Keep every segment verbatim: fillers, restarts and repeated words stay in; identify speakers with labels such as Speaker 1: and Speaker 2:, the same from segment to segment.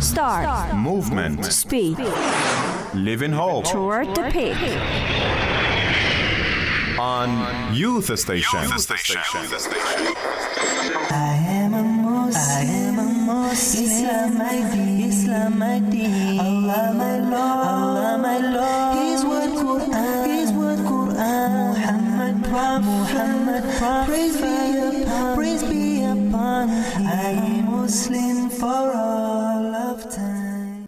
Speaker 1: Start.
Speaker 2: Start.
Speaker 3: Movement.
Speaker 1: Speed.
Speaker 3: Live in hope.
Speaker 1: Toward the peak.
Speaker 3: On Youth Station.
Speaker 4: I am a Muslim, I am a Muslim. Islam my deen, Islam my deen. Allah my Lord, Allah my Lord. His word Quran, His word Quran. Muhammad Prophet, Muhammad Prophet. Praise be upon, praise be upon him. I am Muslim for all of time.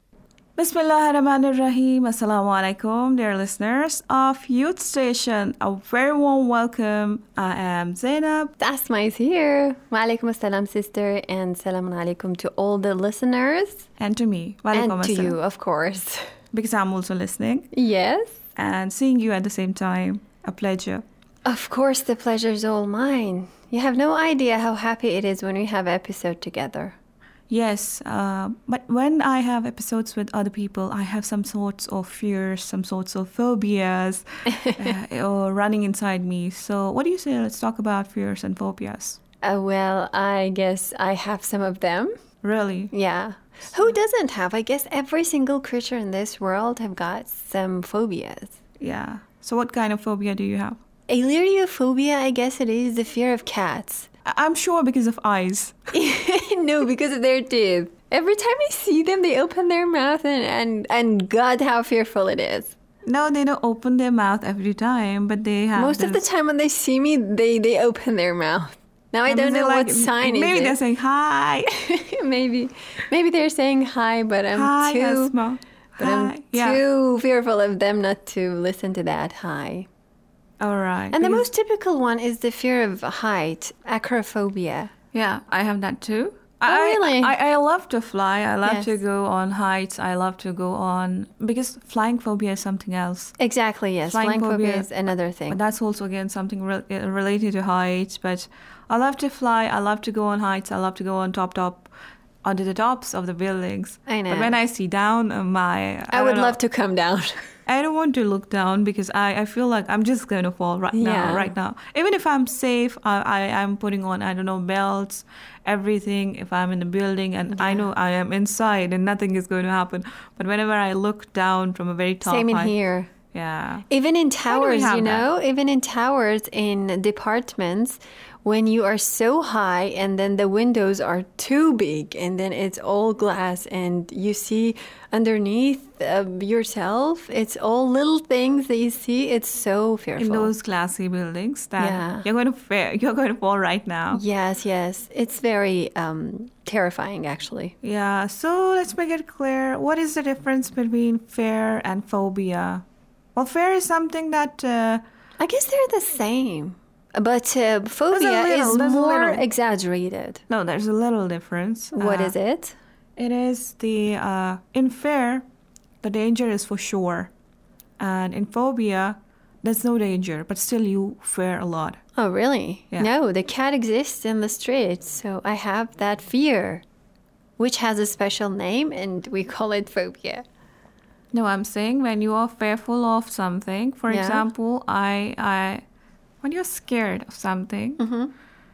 Speaker 2: Bismillahirrahmanirrahim. Assalamu alaikum, dear listeners of Youth Station. A very warm welcome. I am Zainab.
Speaker 5: Asma is here. Wa alaikum assalam, sister, and salamun alaikum to all the listeners.
Speaker 2: And to me. Wa
Speaker 5: And
Speaker 2: alaikum
Speaker 5: to
Speaker 2: assalam.
Speaker 5: you, of course.
Speaker 2: Because I'm also listening.
Speaker 5: Yes.
Speaker 2: And seeing you at the same time. A pleasure.
Speaker 5: Of course, the pleasure's all mine. You have no idea how happy it is when we have episode together.
Speaker 2: Yes, uh, but when I have episodes with other people, I have some sorts of fears, some sorts of phobias uh, or running inside me. So what do you say? Let's talk about fears and phobias.
Speaker 5: Uh, well, I guess I have some of them.
Speaker 2: Really?
Speaker 5: Yeah. Who doesn't have? I guess every single creature in this world have got some phobias.
Speaker 2: Yeah. So what kind of phobia do you have?
Speaker 5: Illyriophobia, I guess it is the fear of cats.
Speaker 2: I- I'm sure because of eyes.
Speaker 5: No, because of their teeth. Every time I see them, they open their mouth and, and, and God, how fearful it is.
Speaker 2: No, they don't open their mouth every time, but they have
Speaker 5: Most of the
Speaker 2: this-
Speaker 5: time when they see me, they, they open their mouth. Now I
Speaker 2: mean,
Speaker 5: don't
Speaker 2: they're
Speaker 5: know
Speaker 2: like-
Speaker 5: what sign
Speaker 2: Maybe
Speaker 5: is
Speaker 2: they're
Speaker 5: it.
Speaker 2: saying hi.
Speaker 5: maybe maybe they're saying hi, but I'm
Speaker 2: Hi,
Speaker 5: too
Speaker 2: Asma.
Speaker 5: but
Speaker 2: Hi.
Speaker 5: I'm
Speaker 2: Yeah.
Speaker 5: too fearful of them not to listen to that hi.
Speaker 2: All right.
Speaker 5: And the
Speaker 2: Because-
Speaker 5: most typical one is the fear of height, acrophobia.
Speaker 2: Yeah, I have that too.
Speaker 5: Oh,
Speaker 2: I,
Speaker 5: really?
Speaker 2: I, I love to fly. I love to
Speaker 5: Yes.
Speaker 2: go on heights. I love to go on... Because flying phobia is something else.
Speaker 5: Exactly, yes.
Speaker 2: Flying
Speaker 5: Flying phobia
Speaker 2: phobia-
Speaker 5: is another thing.
Speaker 2: But that's also, again, something re- uh, related to heights. But I love to fly. I love to go on heights. I love to go on top, top, onto the tops of the buildings.
Speaker 5: I know.
Speaker 2: But when I see down, uh, my...
Speaker 5: I, would love to come down.
Speaker 2: I don't want to look down because I, I feel like I'm just going to fall right now,
Speaker 5: Yeah.
Speaker 2: right now. Even if I'm safe, I, I, I'm putting on, I don't know, belts, everything, if I'm in the building and I know I am inside and nothing is going to happen. But whenever I look down from a very top
Speaker 5: Same in
Speaker 2: height-
Speaker 5: here.
Speaker 2: Yeah.
Speaker 5: Even in
Speaker 2: do we
Speaker 5: towers,
Speaker 2: have
Speaker 5: you
Speaker 2: that?
Speaker 5: know, even in towers in departments, when you are so high and then the windows are too big and then it's all glass and you see underneath uh, yourself, it's all little things that you see. It's so fearful.
Speaker 2: In those glassy buildings that
Speaker 5: Yeah.
Speaker 2: you're going to fa- you're going to fall right now.
Speaker 5: Yes, yes. It's very um, terrifying, actually.
Speaker 2: Yeah. So let's make it clear. What is the difference between fear and phobia? Well, fear is something that... Uh,
Speaker 5: I guess they're the same. But uh, phobia
Speaker 2: little-
Speaker 5: is
Speaker 2: there's a
Speaker 5: more
Speaker 2: little.
Speaker 5: exaggerated.
Speaker 2: no, there's a little difference.
Speaker 5: What
Speaker 2: Uh,
Speaker 5: is it?
Speaker 2: It is the, uh, in fear, the danger is for sure. And in phobia, there's no danger, but still you fear a lot.
Speaker 5: Oh, really?
Speaker 2: Yeah.
Speaker 5: No, the cat exists in the streets, so I have that fear, which has a special name, and we call it phobia.
Speaker 2: No, I'm saying when you are fearful of something, for
Speaker 5: Yeah.
Speaker 2: example, I, I, when you're scared of something,
Speaker 5: Mm-hmm.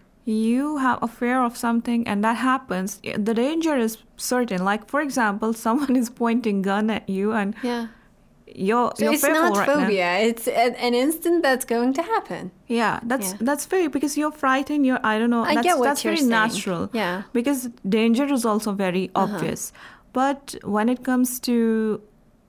Speaker 2: you have a fear of something and that happens, the danger is certain. Like, for example, someone is pointing gun at you and
Speaker 5: Yeah.
Speaker 2: you're,
Speaker 5: So
Speaker 2: you're
Speaker 5: it's
Speaker 2: fearful
Speaker 5: not
Speaker 2: right now.
Speaker 5: phobia. It's a- an instant that's going to happen.
Speaker 2: Yeah, that's
Speaker 5: Yeah.
Speaker 2: that's fair because you're frightened. You're I don't know.
Speaker 5: I
Speaker 2: that's,
Speaker 5: get what
Speaker 2: that's
Speaker 5: you're
Speaker 2: very
Speaker 5: saying.
Speaker 2: natural.
Speaker 5: Yeah.
Speaker 2: Because danger is also very
Speaker 5: Uh-huh.
Speaker 2: obvious. But when it comes to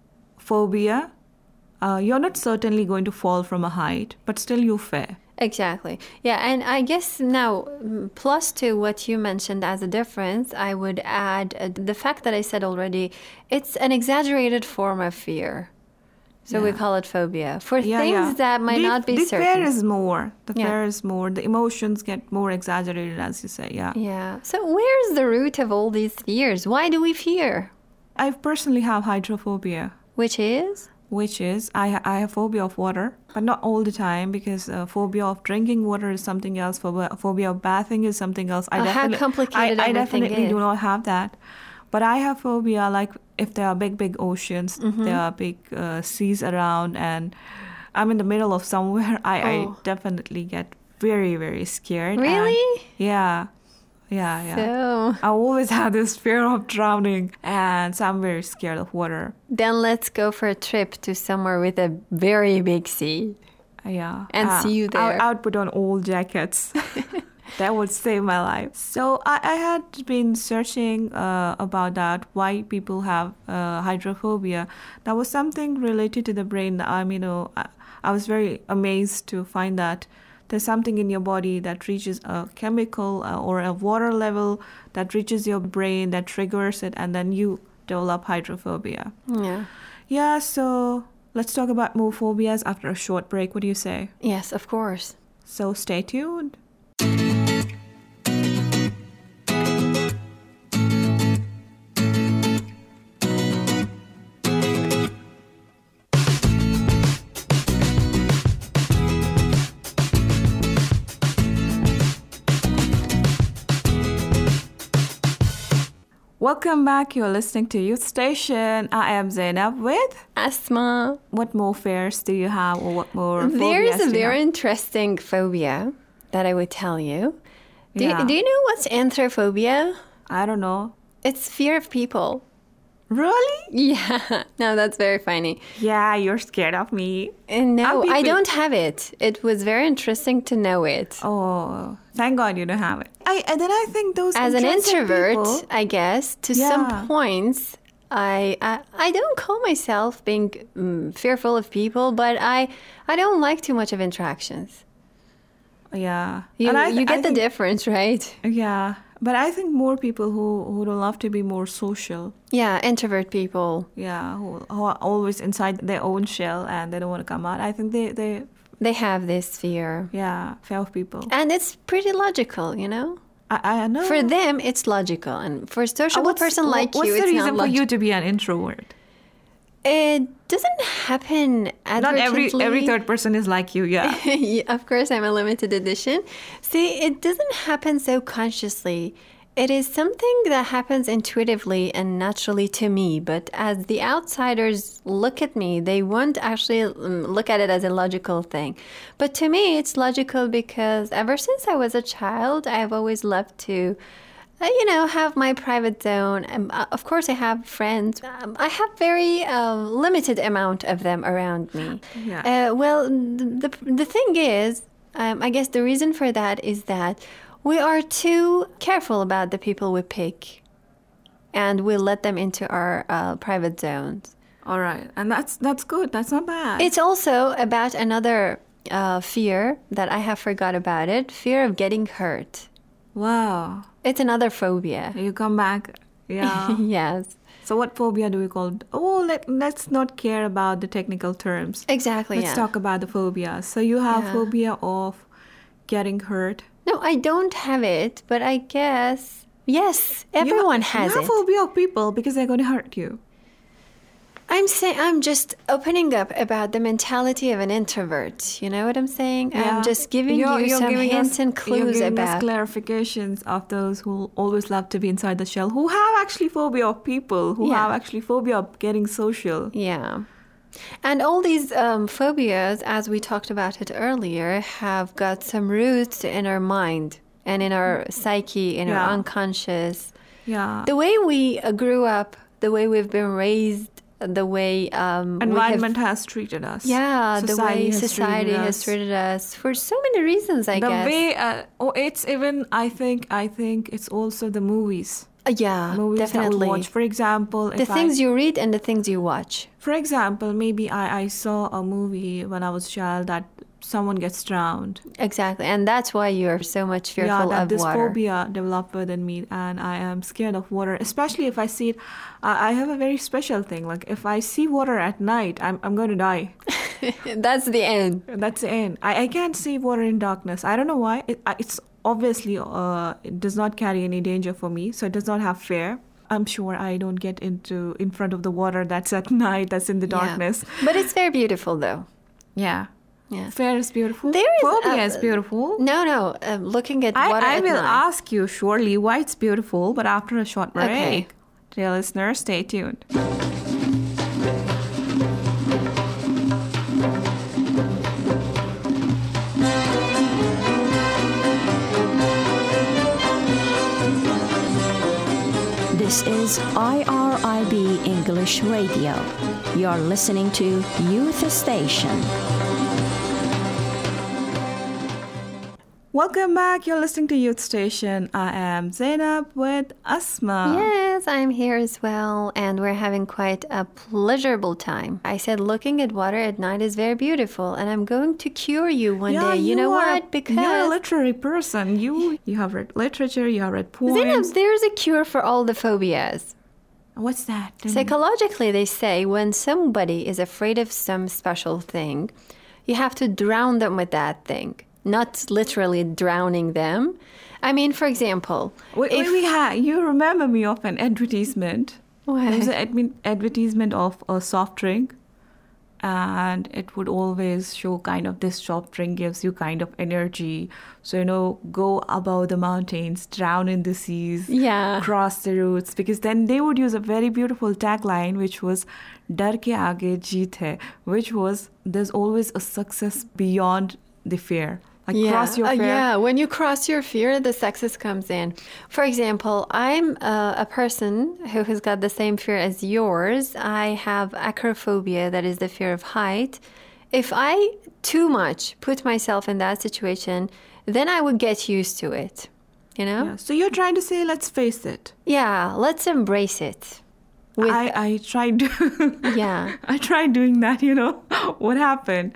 Speaker 2: phobia, uh, you're not certainly going to fall from a height, but still you fear.
Speaker 5: Exactly. Yeah, and I guess now, mm, plus to what you mentioned as a difference, I would add uh, the fact that I said already, it's an exaggerated form of fear. So we
Speaker 2: Yeah.
Speaker 5: call it phobia. For
Speaker 2: Yeah,
Speaker 5: things
Speaker 2: yeah.
Speaker 5: that might
Speaker 2: the,
Speaker 5: not be
Speaker 2: the
Speaker 5: certain.
Speaker 2: fear is more. The
Speaker 5: Yeah.
Speaker 2: fear is more. The emotions get more exaggerated, as you say. Yeah.
Speaker 5: Yeah. So where's the root of all these fears? Why do we fear?
Speaker 2: I personally have hydrophobia.
Speaker 5: Which is?
Speaker 2: Which is, I, I have phobia of water, but not all the time because uh, phobia of drinking water is something else. Phobia, phobia of bathing is something else. I
Speaker 5: Oh, how
Speaker 2: definitely,
Speaker 5: complicated
Speaker 2: I, I
Speaker 5: everything
Speaker 2: definitely do
Speaker 5: is.
Speaker 2: not have that. But I have phobia, like if there are big, big oceans,
Speaker 5: Mm-hmm.
Speaker 2: there are big uh, seas around, and I'm in the middle of somewhere, I, I
Speaker 5: Oh.
Speaker 2: definitely get very, very scared. and-
Speaker 5: Really?
Speaker 2: yeah. Yeah, yeah.
Speaker 5: So
Speaker 2: I always had this fear of drowning, and so I'm very scared of water.
Speaker 5: then let's go for a trip to somewhere with a very big sea.
Speaker 2: Yeah.
Speaker 5: And see you
Speaker 2: I,
Speaker 5: there.
Speaker 2: I would put on all jackets. That would save my life. So I, I had been searching uh, about that, why people have uh, hydrophobia. That was something related to the brain. Um, you know, I, I was very amazed to find that there's something in your body that reaches a chemical uh, or a water level that reaches your brain, that triggers it, and then you develop hydrophobia.
Speaker 5: Yeah.
Speaker 2: Yeah, so let's talk about more phobias after a short break. What do you say?
Speaker 5: Yes, of course.
Speaker 2: So stay tuned. Welcome back. You're listening to Youth Station. I am Zainab with...
Speaker 5: Asma.
Speaker 2: What more fears do you have, or what more
Speaker 5: There
Speaker 2: phobias
Speaker 5: is a
Speaker 2: do you
Speaker 5: very
Speaker 2: have?
Speaker 5: interesting phobia that I would tell you. Do,
Speaker 2: Yeah.
Speaker 5: you, do you know what's anthrophobia?
Speaker 2: I don't know.
Speaker 5: It's fear of people.
Speaker 2: Really?
Speaker 5: Yeah. No, that's very funny.
Speaker 2: Yeah, you're scared of me.
Speaker 5: And no,
Speaker 2: Are
Speaker 5: I
Speaker 2: people-
Speaker 5: don't have it. It was very interesting to know it.
Speaker 2: Oh, thank God you don't have it. I and then I think those
Speaker 5: As an
Speaker 2: intrinsic
Speaker 5: introvert,
Speaker 2: people-
Speaker 5: I guess, to
Speaker 2: Yeah.
Speaker 5: some points, I, I I don't call myself being mm, fearful of people, but I I don't like too much of interactions.
Speaker 2: yeah,
Speaker 5: You,
Speaker 2: and I,
Speaker 5: you
Speaker 2: I
Speaker 5: get the
Speaker 2: think-
Speaker 5: difference, right?
Speaker 2: Yeah, but I think more people who who don't love to be more social.
Speaker 5: Yeah, introvert people.
Speaker 2: Yeah, who, who are always inside their own shell and they don't want to come out. I think they they
Speaker 5: They have this fear.
Speaker 2: yeah fear of people.
Speaker 5: And it's pretty logical, you know?
Speaker 2: I I know.
Speaker 5: For them, it's logical. And for a
Speaker 2: Uh,
Speaker 5: sociable
Speaker 2: what's-
Speaker 5: person
Speaker 2: what-
Speaker 5: like
Speaker 2: what's
Speaker 5: you,
Speaker 2: the
Speaker 5: it's
Speaker 2: reason
Speaker 5: not
Speaker 2: for
Speaker 5: logical.
Speaker 2: you to be an introvert?
Speaker 5: It doesn't happen
Speaker 2: Not every
Speaker 5: advertently.
Speaker 2: every third person is like you. Yeah.
Speaker 5: Yeah, of course, I'm a limited edition. See, it doesn't happen so consciously. It is something that happens intuitively and naturally to me. But as the outsiders look at me, they won't actually um, look at it as a logical thing. But to me, it's logical because ever since I was a child, I've always loved to uh, you know, have my private zone. Um, uh, of course, I have friends. Um, I have very uh, limited amount of them around me.
Speaker 2: Yeah.
Speaker 5: Uh, well, the, the thing is, um, I guess the reason for that is that we are too careful about the people we pick, and we let them into our uh, private zones.
Speaker 2: All right, and that's that's good. That's not bad.
Speaker 5: It's also about another uh, fear that I have forgot about it, fear of getting hurt.
Speaker 2: Wow.
Speaker 5: It's another phobia.
Speaker 2: You come back. Yeah.
Speaker 5: Yes.
Speaker 2: So what phobia do we call it? Oh, let, let's not care about the technical terms.
Speaker 5: Exactly,
Speaker 2: Let's
Speaker 5: yeah.
Speaker 2: talk about the phobia. So you have
Speaker 5: Yeah.
Speaker 2: phobia of getting hurt.
Speaker 5: No, I don't have it, but I guess, yes, everyone
Speaker 2: you,
Speaker 5: has
Speaker 2: you have
Speaker 5: it.
Speaker 2: phobia of people because they're going to hurt you.
Speaker 5: I'm saying I'm just opening up about the mentality of an introvert. You know what I'm saying?
Speaker 2: Yeah.
Speaker 5: I'm just giving
Speaker 2: You're-
Speaker 5: you
Speaker 2: you're
Speaker 5: some
Speaker 2: giving
Speaker 5: hints
Speaker 2: us-
Speaker 5: and
Speaker 2: You're
Speaker 5: clues
Speaker 2: giving
Speaker 5: about.
Speaker 2: us clarifications of those who always love to be inside the shell, who have actually phobia of people, who
Speaker 5: Yeah.
Speaker 2: have actually phobia of getting social.
Speaker 5: Yeah. And all these um, phobias, as we talked about it earlier, have got some roots in our mind and in our psyche, in
Speaker 2: Yeah.
Speaker 5: our unconscious.
Speaker 2: Yeah.
Speaker 5: The way we uh, grew up, the way we've been raised, the way um, we have-
Speaker 2: Environment has treated us.
Speaker 5: yeah, the way
Speaker 2: has
Speaker 5: society
Speaker 2: treated
Speaker 5: has
Speaker 2: us.
Speaker 5: treated us for so many reasons, I
Speaker 2: the
Speaker 5: guess.
Speaker 2: way uh, oh it's even I think I think it's also the movies
Speaker 5: Uh, yeah,
Speaker 2: movies
Speaker 5: definitely.
Speaker 2: that we watch. For example,
Speaker 5: The
Speaker 2: if
Speaker 5: things
Speaker 2: I,
Speaker 5: you read and the things you watch.
Speaker 2: for example maybe I, I saw a movie when I was a child that someone gets drowned.
Speaker 5: Exactly. And that's why you're so much
Speaker 2: Yeah,
Speaker 5: fearful
Speaker 2: that
Speaker 5: of
Speaker 2: this
Speaker 5: water.
Speaker 2: phobia developed within me, and I am scared of water, especially if I see it. I I have a very special thing. Like if I see water at night, I'm I'm going to die.
Speaker 5: That's the end.
Speaker 2: That's the end. I, I can't see water in darkness. I don't know why. It, I- it's obviously uh, it does not carry any danger for me, so it does not have fear. I'm sure I don't get into in front of the water that's at night, that's in the
Speaker 5: Yeah.
Speaker 2: darkness.
Speaker 5: But it's very beautiful, though.
Speaker 2: Yeah.
Speaker 5: Yeah.
Speaker 2: Fear is beautiful.
Speaker 5: There is,
Speaker 2: Phobia
Speaker 5: uh,
Speaker 2: is beautiful.
Speaker 5: No, no. Um, looking at water
Speaker 2: I, I
Speaker 5: at
Speaker 2: will
Speaker 5: night.
Speaker 2: ask you surely why it's beautiful, but after a short break.
Speaker 5: Okay.
Speaker 2: Dear listeners, stay tuned.
Speaker 1: This is I R I B English Radio. You're listening to Youth Station.
Speaker 2: Welcome back. You're listening to Youth Station. I am Zainab with Asma.
Speaker 5: Yes, I'm here as well, and we're having quite a pleasurable time. I said looking at water at night is very beautiful, and I'm going to cure you one
Speaker 2: Yeah,
Speaker 5: day. You, know
Speaker 2: are,
Speaker 5: what? Because
Speaker 2: you're a literary person. You you have read literature. You have read poems.
Speaker 5: Zainab, there's a cure for all the phobias.
Speaker 2: What's that?
Speaker 5: Psychologically, they say when somebody is afraid of some special thing, you have to drown them with that thing. Not literally drowning them. I mean, for example,
Speaker 2: Wait,
Speaker 5: if,
Speaker 2: wait, we had, you remember me of an advertisement.
Speaker 5: What?
Speaker 2: There was an admi- advertisement of a soft drink, and it would always show kind of this soft drink gives you kind of energy. So, you know, go above the mountains, drown in the seas,
Speaker 5: Yeah.
Speaker 2: cross the routes. Because then they would use a very beautiful tagline, which was "Dar ke aage jeet hai," which was there's always a success beyond the fear. Like
Speaker 5: yeah,
Speaker 2: cross your
Speaker 5: uh,
Speaker 2: fear.
Speaker 5: yeah, when you cross your fear, the success comes in. For example, I'm uh, a person who has got the same fear as yours. I have acrophobia, that is the fear of height. If I too much put myself in that situation, then I would get used to it, you know?
Speaker 2: Yeah. So you're trying to say, let's face it.
Speaker 5: Yeah, let's embrace it. With,
Speaker 2: I, I tried
Speaker 5: yeah.
Speaker 2: I tried doing that, you know. What happened?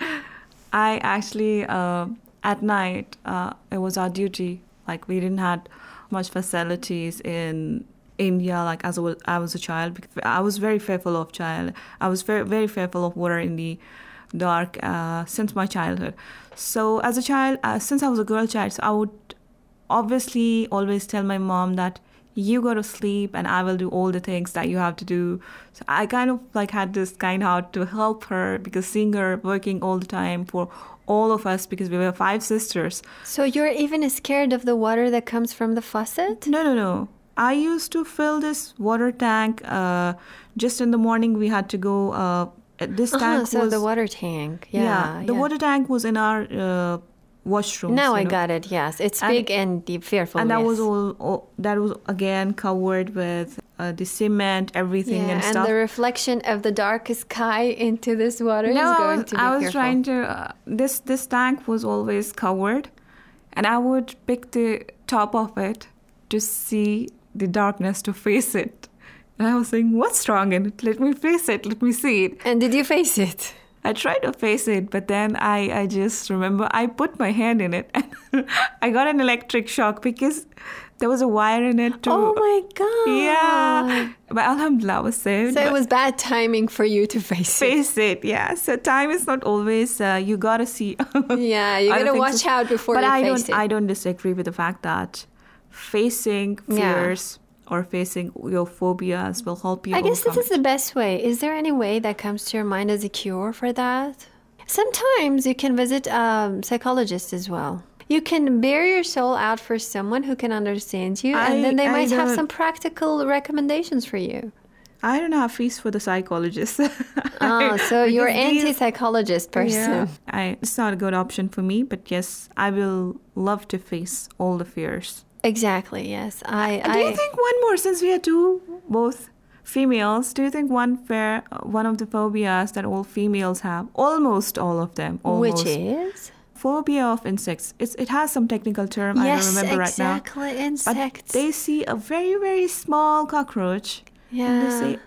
Speaker 2: I actually, uh, at night, uh, it was our duty. Like, we didn't have much facilities in India, like, as I was, I was a child. Because I was very fearful of child. I was very, very fearful of water in the dark uh, since my childhood. So, as a child, uh, since I was a girl child, so I would obviously always tell my mom that you go to sleep and I will do all the things that you have to do. So I kind of like had this kind heart to help her, because seeing her working all the time for all of us, because we were five sisters.
Speaker 5: So you're even scared of the water that comes from the faucet?
Speaker 2: No, no, no. I used to fill this water tank. Uh, just in the morning, we had to go. Uh, this
Speaker 5: Uh-huh,
Speaker 2: tank
Speaker 5: so
Speaker 2: was
Speaker 5: the water tank. Yeah.
Speaker 2: the
Speaker 5: yeah.
Speaker 2: water tank was in our uh, washroom.
Speaker 5: Now I got it. Yes, it's
Speaker 2: And-
Speaker 5: big and deep, fearful.
Speaker 2: And that
Speaker 5: yes.
Speaker 2: was all, all. That was again covered with uh, the cement, everything,
Speaker 5: Yeah,
Speaker 2: and
Speaker 5: and
Speaker 2: stuff.
Speaker 5: the reflection of the dark sky into this water
Speaker 2: No,
Speaker 5: is
Speaker 2: I
Speaker 5: going
Speaker 2: was,
Speaker 5: to be
Speaker 2: I was
Speaker 5: fearful.
Speaker 2: trying to. Uh, this this tank was always covered, and I would pick the top of it to see the darkness, to face it. And I was saying, "What's wrong in it? Let me face it. Let me see it."
Speaker 5: And did you face it?
Speaker 2: I tried to face it, but then I, I just remember I put my hand in it, and I got an electric shock because there was a wire in it too.
Speaker 5: Oh my god!
Speaker 2: Yeah, but alhamdulillah, I was saved.
Speaker 5: So it
Speaker 2: But
Speaker 5: was bad timing for you to face it.
Speaker 2: face it, yeah. So time is not always. Uh, you gotta see.
Speaker 5: Yeah, you
Speaker 2: other
Speaker 5: gotta
Speaker 2: things.
Speaker 5: watch out before
Speaker 2: but
Speaker 5: you
Speaker 2: I
Speaker 5: face
Speaker 2: don't.
Speaker 5: it.
Speaker 2: I don't disagree with the fact that facing
Speaker 5: Yeah.
Speaker 2: fears or facing your phobias will help you.
Speaker 5: I guess this
Speaker 2: overcome
Speaker 5: is the best way. Is there any way that comes to your mind as a cure for that? Sometimes you can visit a psychologist as well. You can bare your soul out for someone who can understand you,
Speaker 2: I-
Speaker 5: and then they
Speaker 2: I
Speaker 5: might have
Speaker 2: don't-
Speaker 5: some practical recommendations for you.
Speaker 2: I don't have fees for the psychologist.
Speaker 5: Ah, so you're
Speaker 2: Because these-
Speaker 5: anti-psychologist person.
Speaker 2: Yeah, I, it's not a good option for me, but yes, I will love to face all the fears.
Speaker 5: Exactly. Yes. I.
Speaker 2: Do
Speaker 5: I
Speaker 2: you think one more, since we are two, both females, do you think one fair, one of the phobias that all females have, almost all of them, almost,
Speaker 5: which is?
Speaker 2: phobia of insects? It's, it has some technical term, I
Speaker 5: Yes,
Speaker 2: don't remember right now.
Speaker 5: exactly.
Speaker 2: But
Speaker 5: Insects.
Speaker 2: they see a very, very small cockroach, and they
Speaker 5: Yeah.
Speaker 2: say,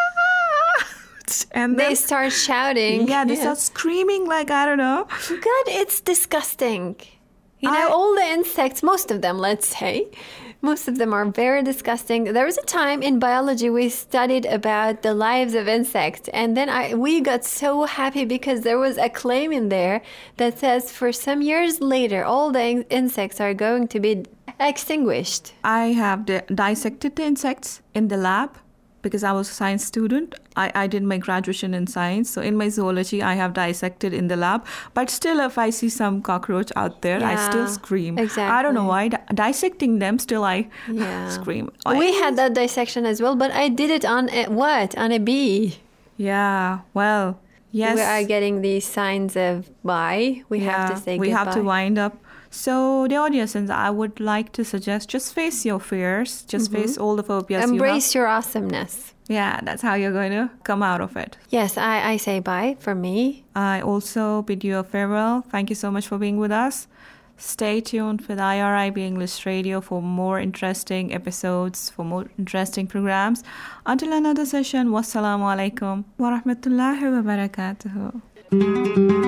Speaker 2: ah! And
Speaker 5: They
Speaker 2: then,
Speaker 5: start shouting.
Speaker 2: yeah, they
Speaker 5: Yes.
Speaker 2: start screaming like, I don't know.
Speaker 5: God, it's disgusting. You know,
Speaker 2: I-
Speaker 5: all the insects, most of them, let's say, most of them are very disgusting. There was a time in biology we studied about the lives of insects, and then I we got so happy because there was a claim in there that says for some years later, all the in- insects are going to be extinguished.
Speaker 2: I have di- dissected the insects in the lab because I was a science student. I, I did my graduation in science. So in my zoology, I have dissected in the lab. But still, if I see some cockroach out there, I still
Speaker 5: Yeah,
Speaker 2: scream. I don't know
Speaker 5: exactly.
Speaker 2: why. Di- dissecting them, still I
Speaker 5: Yeah.
Speaker 2: scream.
Speaker 5: We had that dissection as well, but I did it on a, what? On a bee.
Speaker 2: Yeah, well, yes.
Speaker 5: We are getting these signs of bye. We have
Speaker 2: Yeah,
Speaker 5: to say
Speaker 2: we
Speaker 5: goodbye.
Speaker 2: have to wind up. So, the audience, I would like to suggest just face your fears, just mm-hmm. face all the phobias
Speaker 5: Embrace
Speaker 2: you have.
Speaker 5: your awesomeness.
Speaker 2: Yeah, that's how you're going to come out of it.
Speaker 5: Yes, I, I say bye from me.
Speaker 2: I also bid you a farewell. Thank you so much for being with us. Stay tuned with I R I B English Radio for more interesting episodes, for more interesting programs. Until another session, wassalamu alaikum wa rahmatullahi wa barakatuhu.